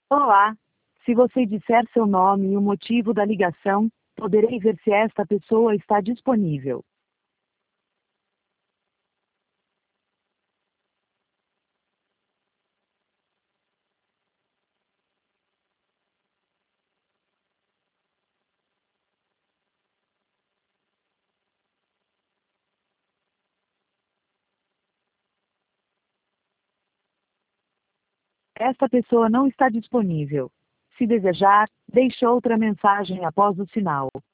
Olá! Se você disser seu nome e o motivo da ligação, poderei ver se esta pessoa está disponível. Esta pessoa não está disponível. Se desejar, deixe outra mensagem após o sinal.